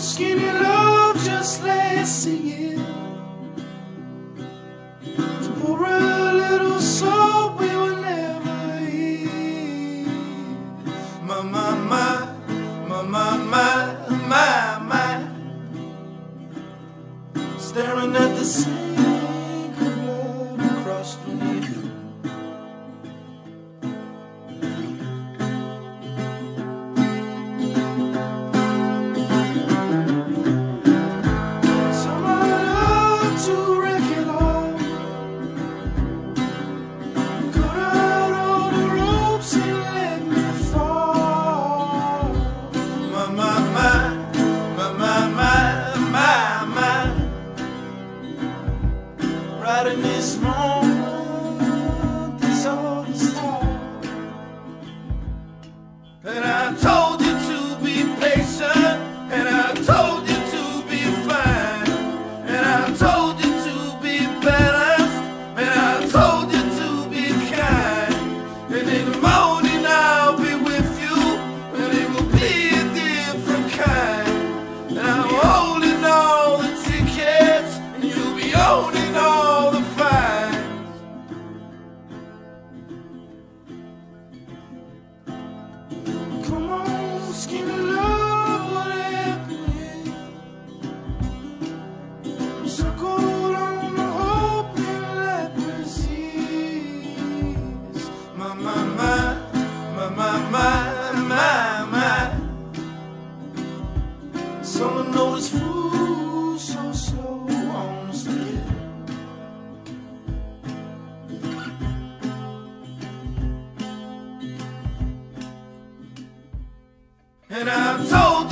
skinny love just last a year. To pour a little salt we will never hear. My, my, my, my, my, my, my, my. Staring at the sink of blood across from you. Right in this moment is all this time. And I told you to be patient, and I told you to be fine, and I told you to be balanced, and I told you to be kind. And in the morning I'll be with you, and it will be a different kind. And I'm holding all the tickets, and you'll be owning all the fines. Come on, skinny love, what happened? Circled on the hope and let perceives. My, my, my, my, my, my, my, my. Some know this fool so slow on the stairs. And I told you